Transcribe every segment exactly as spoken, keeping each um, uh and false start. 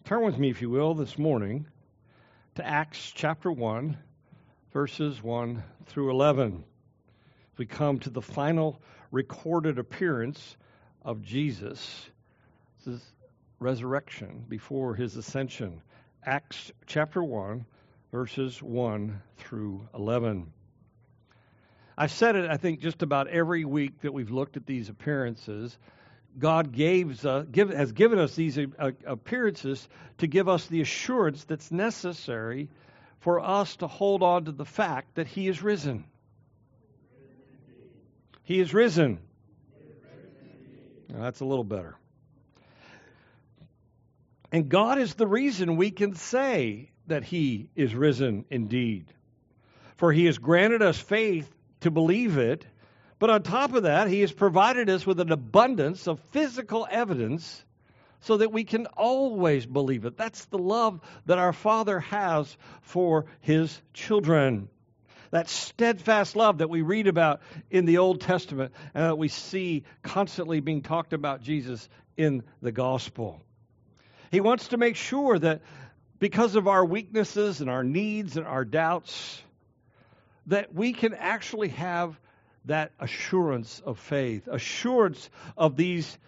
Turn with me, if you will, this morning to Acts chapter one, verses one through eleven. We come to the final recorded appearance of Jesus' resurrection before his ascension. Acts chapter one, verses one through eleven. I've said it, I think, just about every week that we've looked at these appearances. God gave, uh, give, has given us these uh, appearances to give us the assurance that's necessary for us to hold on to the fact that He is risen. He is risen. Now, that's a little better. And God is the reason we can say that He is risen indeed. For He has granted us faith to believe it. But on top of that, He has provided us with an abundance of physical evidence so that we can always believe it. That's the love that our Father has for His children. That steadfast love that we read about in the Old Testament and that we see constantly being talked about Jesus in the gospel. He wants to make sure that because of our weaknesses and our needs and our doubts, that we can actually have that assurance of faith, assurance of these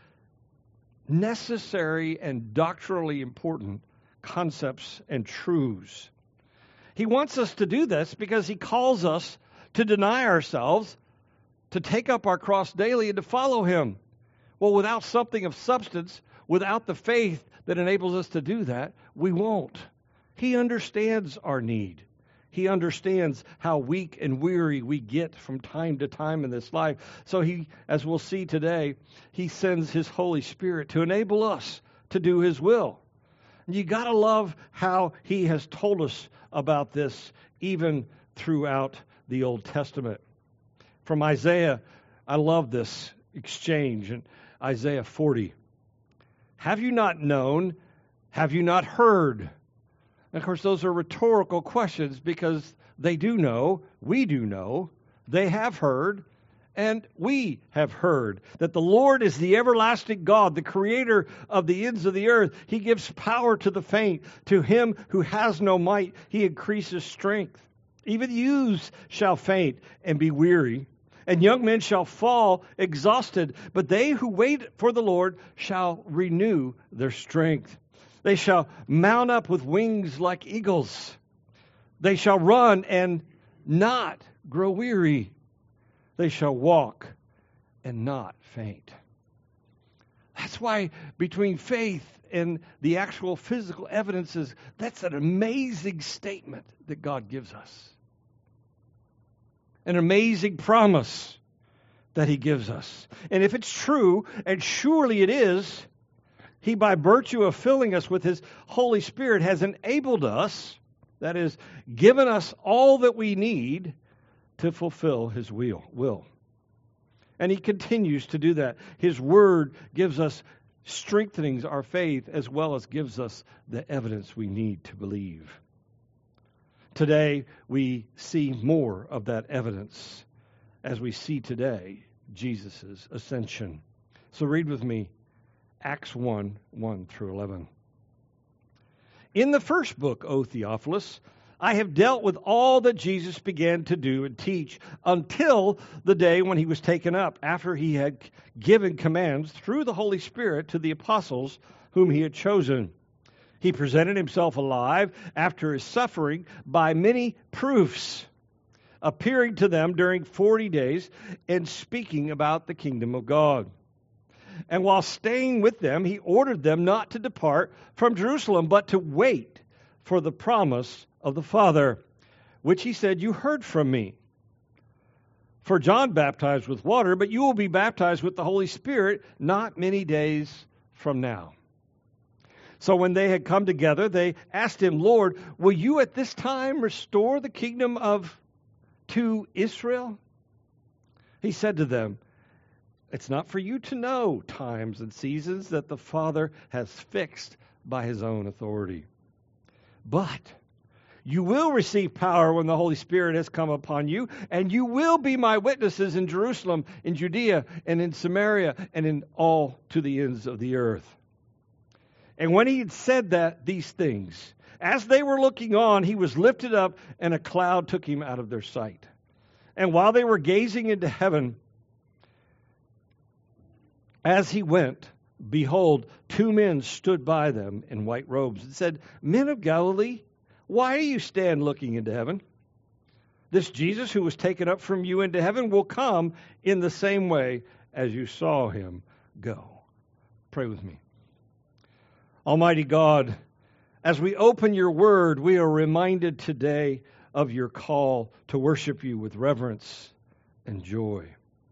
necessary and doctrinally important concepts and truths. He wants us to do this because He calls us to deny ourselves, to take up our cross daily, and to follow Him. Well, without something of substance, without the faith that enables us to do that, we won't. He understands our need. He understands how weak and weary we get from time to time in this life. So He, as we'll see today, He sends His Holy Spirit to enable us to do His will. And you got to love how He has told us about this even throughout the Old Testament. From Isaiah, I love this exchange in Isaiah forty. Have you not known? Have you not heard? And of course, those are rhetorical questions because they do know, we do know, they have heard, and we have heard that the Lord is the everlasting God, the creator of the ends of the earth. He gives power to the faint. To him who has no might, He increases strength. Even youths shall faint and be weary, and young men shall fall exhausted. But they who wait for the Lord shall renew their strength. They shall mount up with wings like eagles. They shall run and not grow weary. They shall walk and not faint. That's why between faith and the actual physical evidences, that's an amazing statement that God gives us. An amazing promise that He gives us. And if it's true, and surely it is, He, by virtue of filling us with His Holy Spirit, has enabled us, that is, given us all that we need to fulfill His will. And He continues to do that. His Word gives us, strengthening our faith, as well as gives us the evidence we need to believe. Today, we see more of that evidence as we see today Jesus' ascension. So read with me Acts one, one through eleven. In the first book, O Theophilus, I have dealt with all that Jesus began to do and teach until the day when He was taken up, after He had given commands through the Holy Spirit to the apostles whom He had chosen. He presented Himself alive after His suffering by many proofs, appearing to them during forty days and speaking about the kingdom of God. And while staying with them, He ordered them not to depart from Jerusalem, but to wait for the promise of the Father, which He said, you heard from me. For John baptized with water, but you will be baptized with the Holy Spirit not many days from now. So when they had come together, they asked Him, Lord, will you at this time restore the kingdom of to Israel? He said to them, it's not for you to know times and seasons that the Father has fixed by His own authority. But you will receive power when the Holy Spirit has come upon you, and you will be my witnesses in Jerusalem, in Judea, and in Samaria, and in all to the ends of the earth. And when he had said that, these things, as they were looking on, he was lifted up, and a cloud took him out of their sight. And while they were gazing into heaven, as he went, behold, two men stood by them in white robes and said, Men of Galilee, why do you stand looking into heaven? This Jesus who was taken up from you into heaven will come in the same way as you saw him go. Pray with me. Almighty God, as we open your word, we are reminded today of your call to worship you with reverence and joy.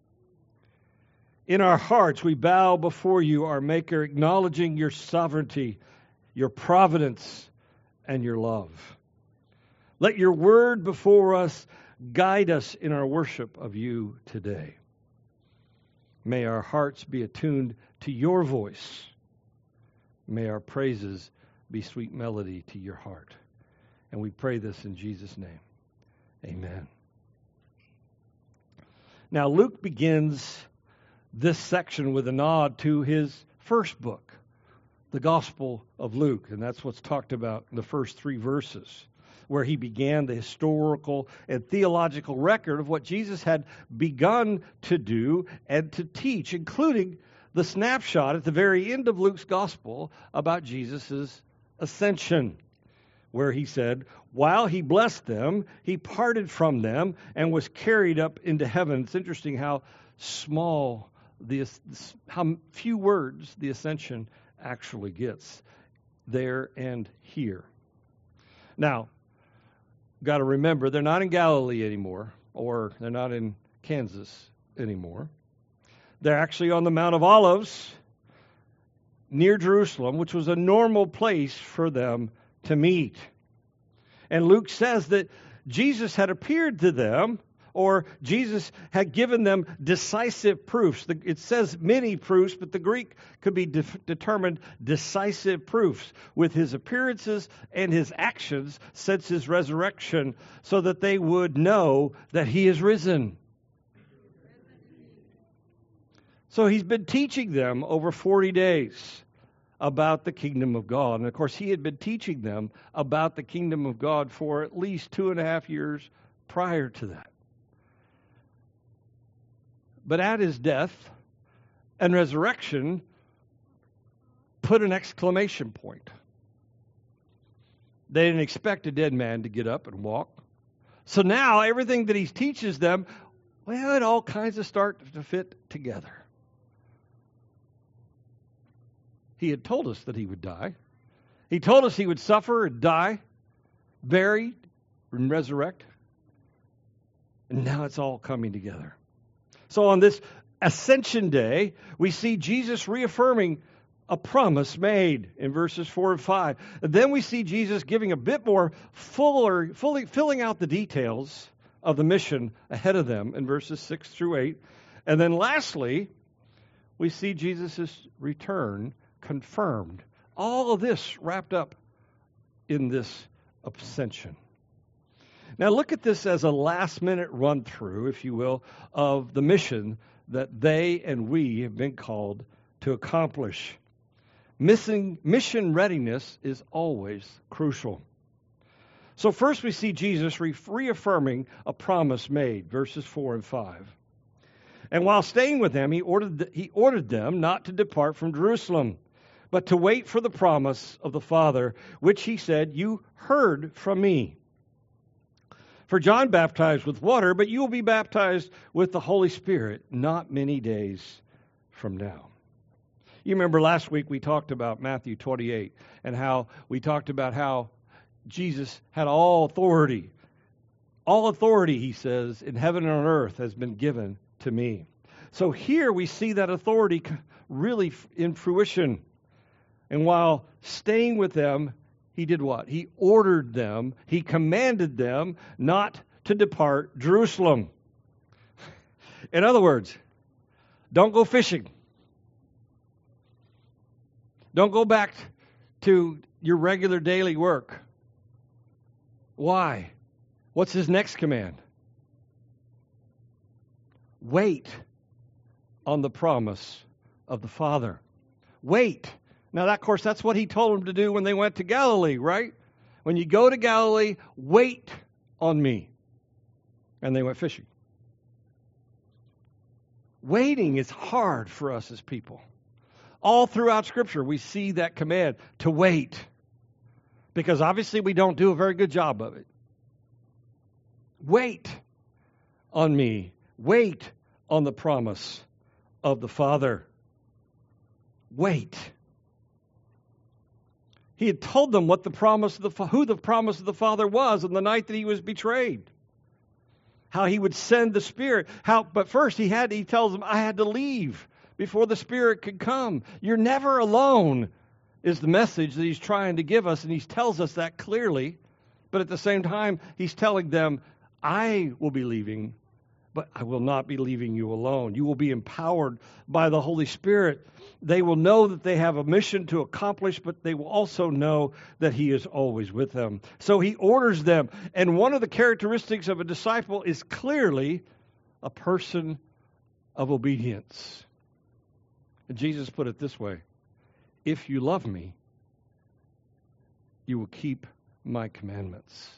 In our hearts, we bow before you, our Maker, acknowledging your sovereignty, your providence, and your love. Let your word before us guide us in our worship of you today. May our hearts be attuned to your voice. May our praises be sweet melody to your heart. And we pray this in Jesus' name. Amen. Now, Luke begins this section with a nod to his first book, the Gospel of Luke. And that's what's talked about in the first three verses, where he began the historical and theological record of what Jesus had begun to do and to teach, including the snapshot at the very end of Luke's Gospel about Jesus' ascension, where he said, while he blessed them, he parted from them and was carried up into heaven. It's interesting how small, the how few words the ascension actually gets there and here. Now, got to remember, they're not in Galilee anymore, or they're not in Kansas anymore. They're actually on the Mount of Olives near Jerusalem, which was a normal place for them to meet. And Luke says that Jesus had appeared to them, or Jesus had given them decisive proofs. It says many proofs, but the Greek could be de- determined decisive proofs with his appearances and his actions since his resurrection, so that they would know that he is risen. So he's been teaching them over forty days about the kingdom of God. And of course, he had been teaching them about the kingdom of God for at least two and a half years prior to that. But at his death and resurrection, put an exclamation point. They didn't expect a dead man to get up and walk. So now everything that he teaches them, well, it all kinds of start to fit together. He had told us that he would die. He told us he would suffer and die, buried and resurrect. And now it's all coming together. So on this Ascension Day, we see Jesus reaffirming a promise made in verses four and five. And then we see Jesus giving a bit more fuller, fully filling out the details of the mission ahead of them in verses six through eight. And then lastly, we see Jesus' return confirmed. All of this wrapped up in this ascension. Now look at this as a last-minute run-through, if you will, of the mission that they and we have been called to accomplish. Missing mission readiness is always crucial. So first we see Jesus re- reaffirming a promise made, verses four and five. And while staying with them, he ordered, th- he ordered them not to depart from Jerusalem, but to wait for the promise of the Father, which he said, you heard from me. For John baptized with water, but you will be baptized with the Holy Spirit not many days from now. You remember last week we talked about Matthew twenty-eight and how we talked about how Jesus had all authority. All authority, he says, in heaven and on earth has been given to me. So here we see that authority really in fruition. And while staying with them, he did what? He ordered them, he commanded them not to depart Jerusalem. In other words, don't go fishing. Don't go back to your regular daily work. Why? What's his next command? Wait on the promise of the Father. Wait. Now, that, of course, that's what he told them to do when they went to Galilee, right? When you go to Galilee, wait on me. And they went fishing. Waiting is hard for us as people. All throughout Scripture, we see that command to wait. Because obviously we don't do a very good job of it. Wait on me. Wait on the promise of the Father. Wait. He had told them what the promise of the who the promise of the Father was on the night that he was betrayed. How he would send the Spirit. How, but first he had he tells them, I had to leave before the Spirit could come. You're never alone, is the message that he's trying to give us, and he tells us that clearly. But at the same time, he's telling them, I will be leaving, but I will not be leaving you alone. You will be empowered by the Holy Spirit. They will know that they have a mission to accomplish, but they will also know that he is always with them. So he orders them. And one of the characteristics of a disciple is clearly a person of obedience. And Jesus put it this way: if you love me, you will keep my commandments.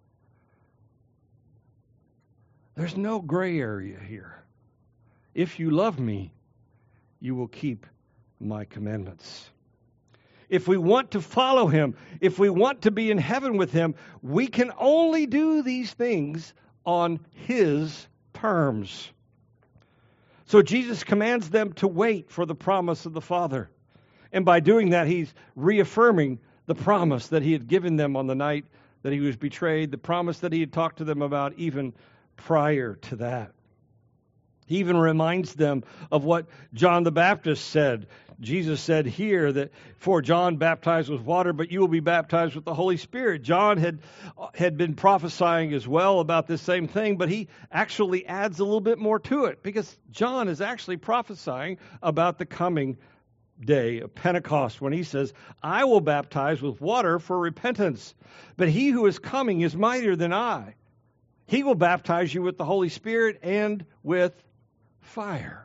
There's no gray area here. If you love me, you will keep my commandments. If we want to follow him, if we want to be in heaven with him, we can only do these things on his terms. So Jesus commands them to wait for the promise of the Father. And by doing that, he's reaffirming the promise that he had given them on the night that he was betrayed, the promise that he had talked to them about even prior to that. He even reminds them of what John the Baptist said. Jesus said here that, for John baptized with water, but you will be baptized with the Holy Spirit. John had had been prophesying as well about this same thing, but he actually adds a little bit more to it, because John is actually prophesying about the coming day of Pentecost when he says, I will baptize with water for repentance, but he who is coming is mightier than I. He will baptize you with the Holy Spirit and with fire.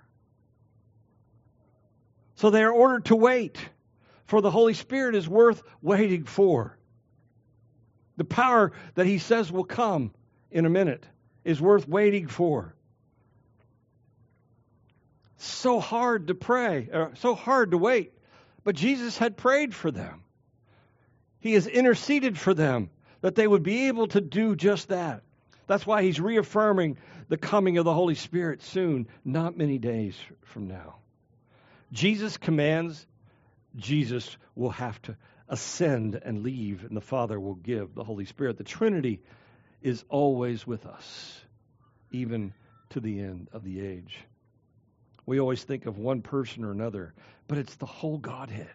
So they are ordered to wait, for the Holy Spirit is worth waiting for. The power that he says will come in a minute is worth waiting for. So hard to pray, or so hard to wait, but Jesus had prayed for them. He has interceded for them that they would be able to do just that. That's why he's reaffirming the coming of the Holy Spirit soon, not many days from now. Jesus commands, Jesus will have to ascend and leave, and the Father will give the Holy Spirit. The Trinity is always with us, even to the end of the age. We always think of one person or another, but it's the whole Godhead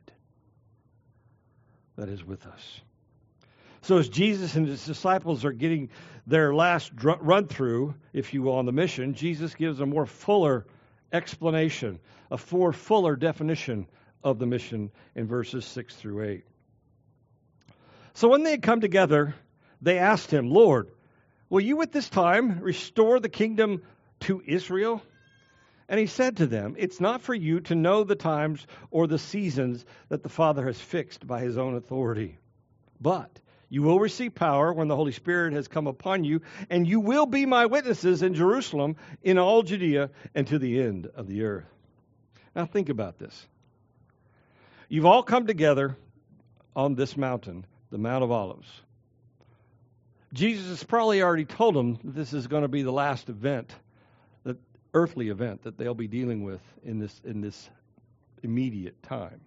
that is with us. So as Jesus and his disciples are getting their last dr- run through, if you will, on the mission, Jesus gives a more fuller explanation, a more fuller definition of the mission in verses six through eight. So when they had come together, they asked him, Lord, will you at this time restore the kingdom to Israel? And he said to them, it's not for you to know the times or the seasons that the Father has fixed by his own authority. But you will receive power when the Holy Spirit has come upon you, and you will be my witnesses in Jerusalem, in all Judea, and to the end of the earth. Now think about this. You've all come together on this mountain, the Mount of Olives. Jesus has probably already told them that this is going to be the last event, the earthly event that they'll be dealing with in this in this immediate time.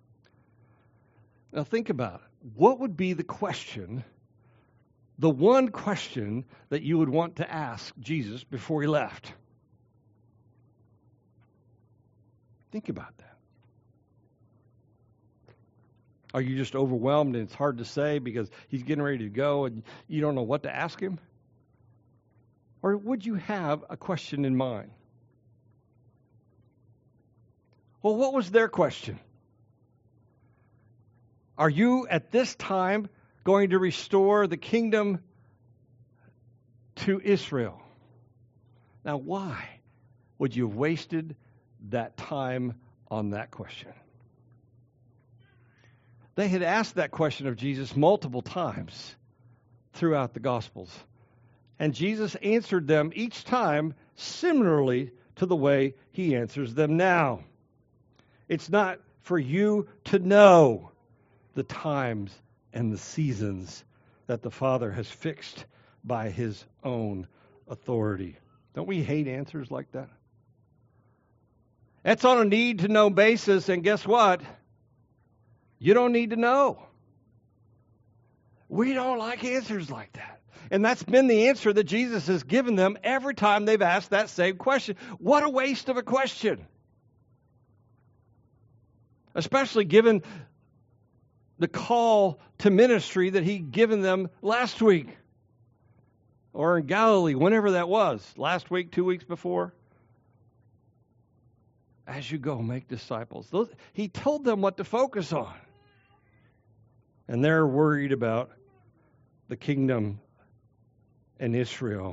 Now think about it. What would be the question, the one question that you would want to ask Jesus before he left? Think about that. Are you just overwhelmed and it's hard to say because he's getting ready to go and you don't know what to ask him? Or would you have a question in mind? Well, what was their question? Are you at this time going to restore the kingdom to Israel? Now, why would you have wasted that time on that question? They had asked that question of Jesus multiple times throughout the Gospels. And Jesus answered them each time similarly to the way he answers them now. It's not for you to know the times and the seasons that the Father has fixed by his own authority. Don't we hate answers like that? That's on a need-to-know basis, and guess what? You don't need to know. We don't like answers like that. And that's been the answer that Jesus has given them every time they've asked that same question. What a waste of a question. Especially given the call to ministry that he'd given them last week. Or in Galilee, whenever that was. Last week, two weeks before. As you go, make disciples. Those, he told them what to focus on. And they're worried about the kingdom and Israel.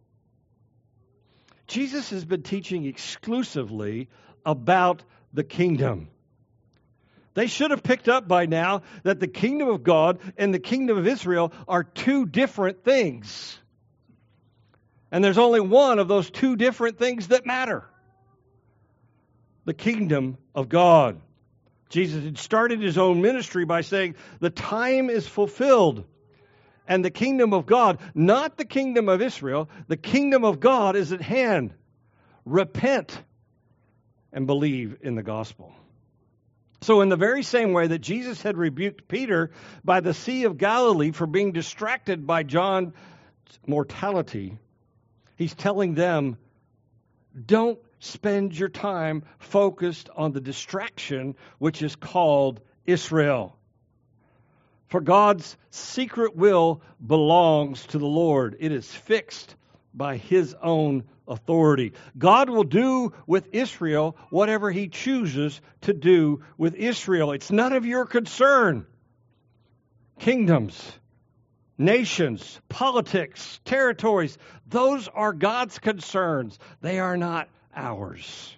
Jesus has been teaching exclusively about the kingdom. They should have picked up by now that the kingdom of God and the kingdom of Israel are two different things. And there's only one of those two different things that matter. The kingdom of God. Jesus had started his own ministry by saying, the time is fulfilled. And the kingdom of God, not the kingdom of Israel, the kingdom of God is at hand. Repent and believe in the gospel. So in the very same way that Jesus had rebuked Peter by the Sea of Galilee for being distracted by John's mortality, he's telling them, don't spend your time focused on the distraction which is called Israel. For God's secret will belongs to the Lord. It is fixed by his own authority. God will do with Israel whatever he chooses to do with Israel. It's none of your concern. Kingdoms, nations, politics, territories, those are God's concerns. They are not ours.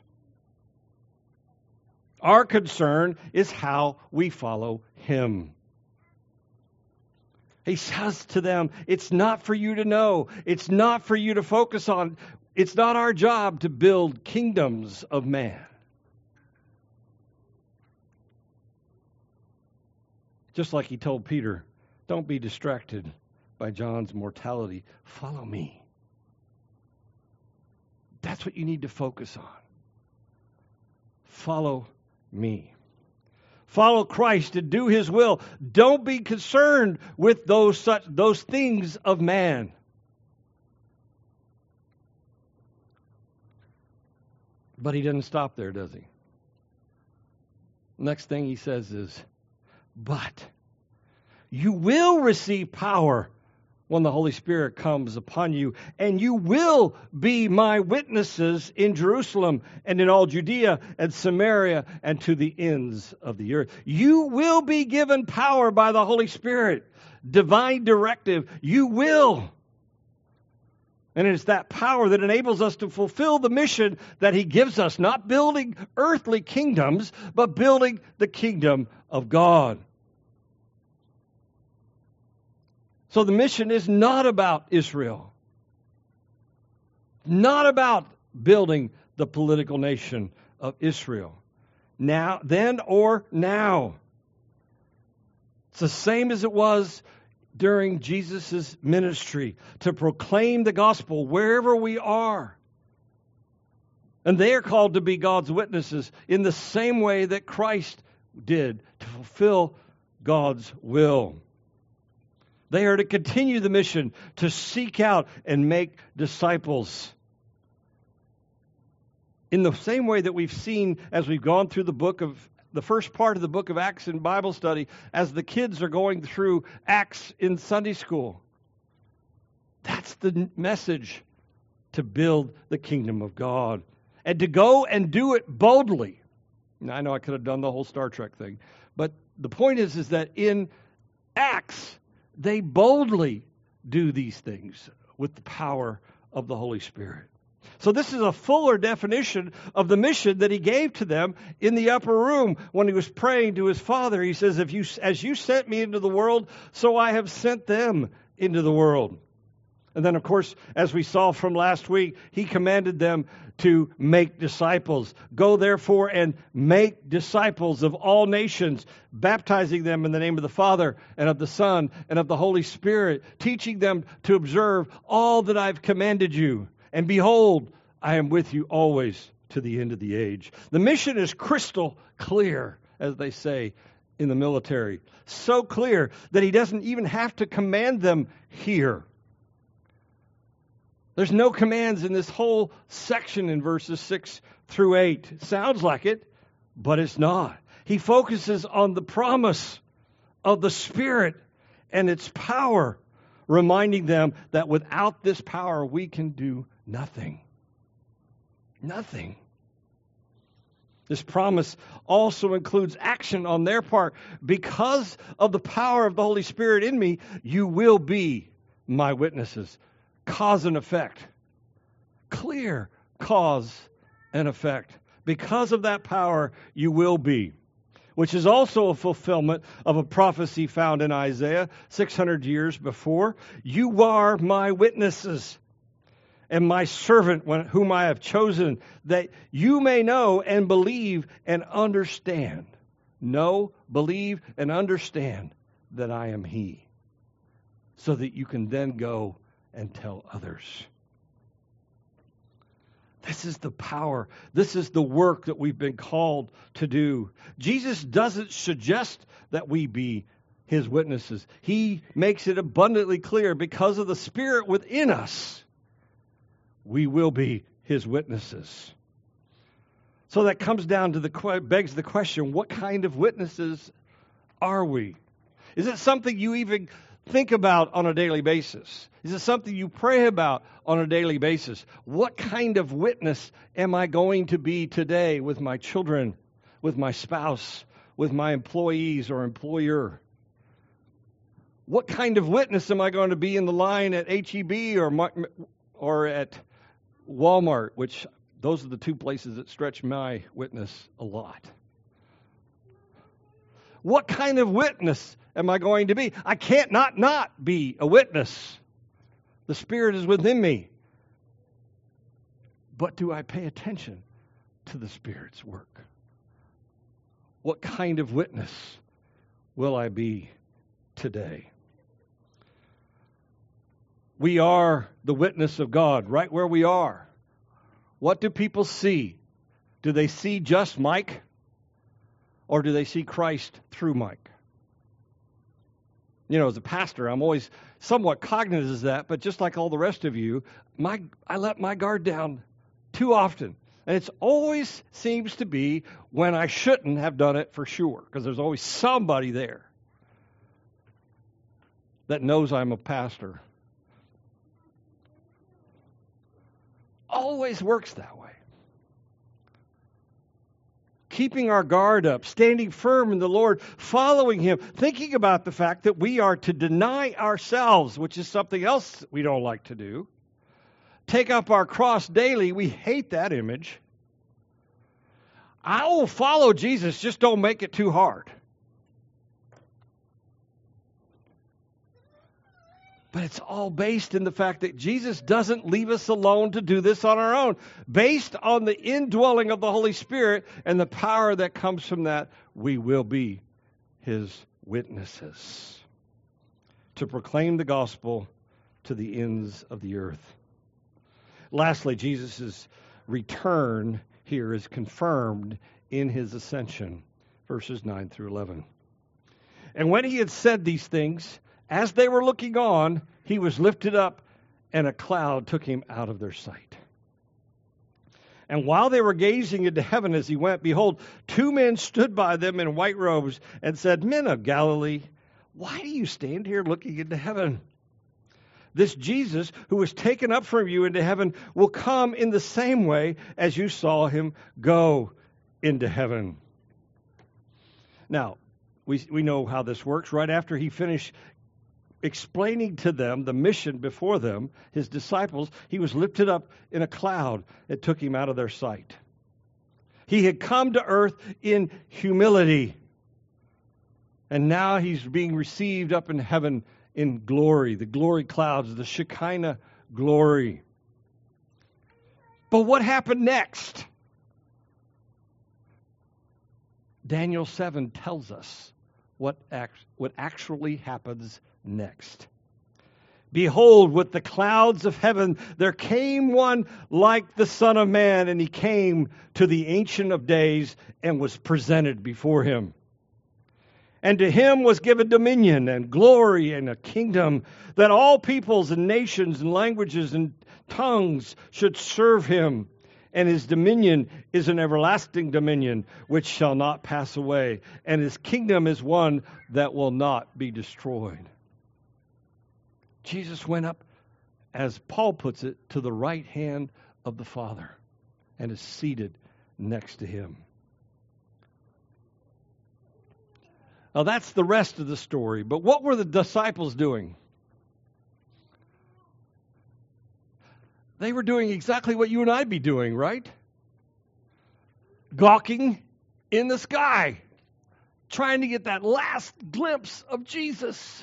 Our concern is how we follow him. He says to them, it's not for you to know. It's not for you to focus on. It's not our job to build kingdoms of man. Just like he told Peter, don't be distracted by John's mortality. Follow me. That's what you need to focus on. Follow me. Follow Christ and do his will. Don't be concerned with those such those things of man. But he doesn't stop there, does he? Next thing he says is, but you will receive power when the Holy Spirit comes upon you, and you will be my witnesses in Jerusalem and in all Judea and Samaria and to the ends of the earth. You will be given power by the Holy Spirit, divine directive. You will. And it's that power that enables us to fulfill the mission that he gives us, not building earthly kingdoms, but building the kingdom of God. So the mission is not about Israel. Not about building the political nation of Israel. Now, then or now. It's the same as it was during Jesus' ministry, to proclaim the gospel wherever we are. And they are called to be God's witnesses in the same way that Christ did to fulfill God's will. They are to continue the mission to seek out and make disciples. In the same way that we've seen as we've gone through the book of the first part of the book of Acts in Bible study, as the kids are going through Acts in Sunday school. That's the message, to build the kingdom of God. And to go and do it boldly. Now, I know I could have done the whole Star Trek thing, but the point is, is that in Acts, they boldly do these things with the power of the Holy Spirit. So this is a fuller definition of the mission that he gave to them in the upper room when he was praying to his Father. He says, "If you, as you sent me into the world, so I have sent them into the world." And then, of course, as we saw from last week, he commanded them to make disciples. "Go therefore and make disciples of all nations, baptizing them in the name of the Father and of the Son and of the Holy Spirit, teaching them to observe all that I've commanded you. And behold, I am with you always to the end of the age." The mission is crystal clear, as they say in the military. So clear that he doesn't even have to command them here. There's no commands in this whole section in verses six through eight. It sounds like it, but it's not. He focuses on the promise of the Spirit and its power, reminding them that without this power, we can do nothing. Nothing. This promise also includes action on their part. Because of the power of the Holy Spirit in me, you will be my witnesses. Cause and effect. Clear cause and effect. Because of that power, you will be. Which is also a fulfillment of a prophecy found in Isaiah six hundred years before. "You are my witnesses and my servant whom I have chosen, that you may know and believe and understand." Know, believe, and understand that I am He. So that you can then go and tell others. This is the power. This is the work that we've been called to do. Jesus doesn't suggest that we be His witnesses. He makes it abundantly clear, because of the Spirit within us, we will be His witnesses. So that comes down to the, begs the question, what kind of witnesses are we? Is it something you even think about on a daily basis? Is it something you pray about on a daily basis? What kind of witness am I going to be today with my children, with my spouse, with my employees or employer? What kind of witness am I going to be in the line at H E B or or at Walmart, which those are the two places that stretch my witness a lot? What kind of witness am I going to be? I can't not not be a witness. The Spirit is within me. But do I pay attention to the Spirit's work? What kind of witness will I be today? We are the witness of God right where we are. What do people see? Do they see just Mike? Or do they see Christ through Mike? You know, as a pastor, I'm always somewhat cognizant of that, but just like all the rest of you, my I let my guard down too often. And it always seems to be when I shouldn't have done it for sure, because there's always somebody there that knows I'm a pastor. Always works that way. Keeping our guard up, standing firm in the Lord, following Him, thinking about the fact that we are to deny ourselves, which is something else we don't like to do. Take up our cross daily. We hate that image. I will follow Jesus, just don't make it too hard. But it's all based in the fact that Jesus doesn't leave us alone to do this on our own. Based on the indwelling of the Holy Spirit and the power that comes from that, we will be His witnesses to proclaim the gospel to the ends of the earth. Lastly, Jesus' return here is confirmed in His ascension, verses nine through eleven. And when He had said these things, as they were looking on, He was lifted up, and a cloud took Him out of their sight. And while they were gazing into heaven as He went, behold, two men stood by them in white robes and said, "Men of Galilee, why do you stand here looking into heaven? This Jesus who was taken up from you into heaven will come in the same way as you saw Him go into heaven." Now, we we know how this works. Right after He finished explaining to them the mission before them, his disciples, he was lifted up in a cloud that took him out of their sight. He had come to earth in humility, and now he's being received up in heaven in glory, the glory clouds, the Shekinah glory. But what happened next? Daniel seven tells us what act, what actually happens next. Behold, with the clouds of heaven, there came one like the Son of Man, and he came to the Ancient of Days and was presented before him. And to him was given dominion and glory and a kingdom, that all peoples and nations and languages and tongues should serve him. And his dominion is an everlasting dominion which shall not pass away. And his kingdom is one that will not be destroyed. Jesus went up, as Paul puts it, to the right hand of the Father and is seated next to him. Now that's the rest of the story. But what were the disciples doing? They were doing exactly what you and I'd be doing, right? Gawking in the sky, trying to get that last glimpse of Jesus.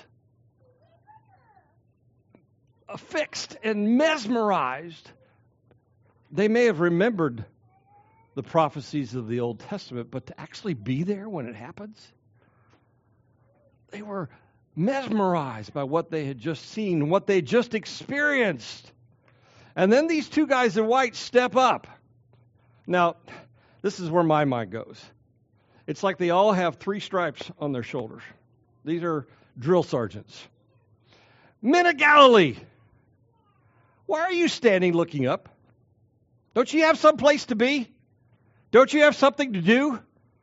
Affixed and mesmerized. They may have remembered the prophecies of the Old Testament, but to actually be there when it happens, they were mesmerized by what they had just seen, what they just experienced. And then these two guys in white step up. Now, this is where my mind goes. It's like they all have three stripes on their shoulders. These are drill sergeants. Men of Galilee, why are you standing looking up? Don't you have some place to be? Don't you have something to do?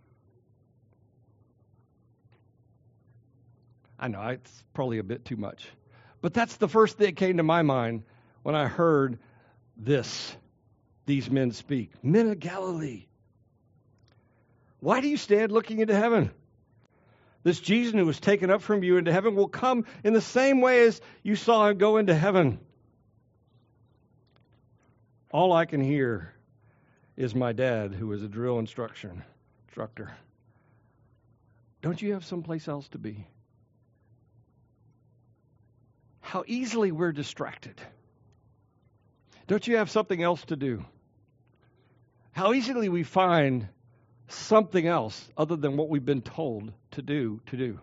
I know, it's probably a bit too much. But that's the first thing that came to my mind when I heard this, these men speak. Men of Galilee, why do you stand looking into heaven? This Jesus who was taken up from you into heaven will come in the same way as you saw him go into heaven. All I can hear is my dad, who was a drill instruction instructor. Don't you have someplace else to be? How easily we're distracted. Don't you have something else to do? How easily we find something else other than what we've been told to do, to do.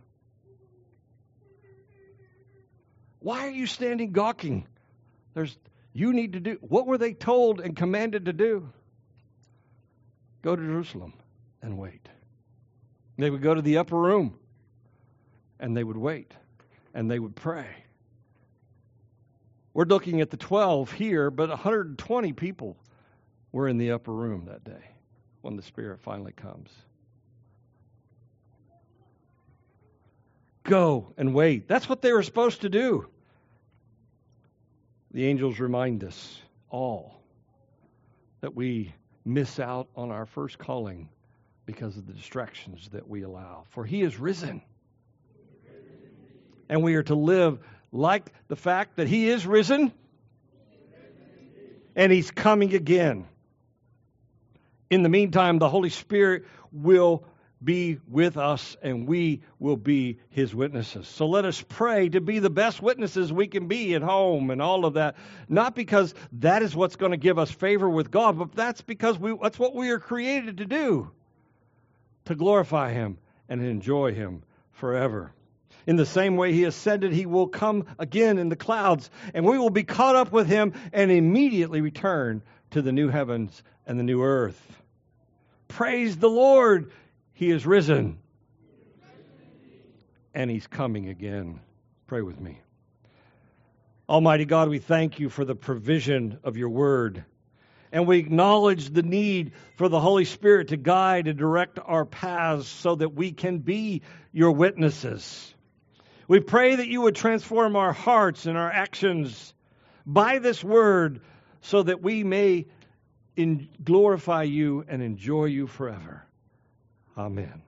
Why are you standing gawking? There's, you need to do, what were they told and commanded to do? Go to Jerusalem and wait. They would go to the upper room and they would wait and they would pray. We're looking at the twelve here, but one hundred twenty people were in the upper room that day when the Spirit finally comes. Go and wait. That's what they were supposed to do. The angels remind us all that we miss out on our first calling because of the distractions that we allow. For he is risen. And we are to live like the fact that he is risen and he's coming again. In the meantime, the Holy Spirit will be with us and we will be his witnesses. So let us pray to be the best witnesses we can be at home and all of that. Not because that is what's going to give us favor with God, but that's because we, that's what we are created to do. To glorify him and enjoy him forever. In the same way he ascended, he will come again in the clouds, and we will be caught up with him and immediately return to the new heavens and the new earth. Praise the Lord, he is risen, and he's coming again. Pray with me. Almighty God, we thank you for the provision of your word, and we acknowledge the need for the Holy Spirit to guide and direct our paths so that we can be your witnesses. We pray that you would transform our hearts and our actions by this word so that we may in glorify you and enjoy you forever. Amen.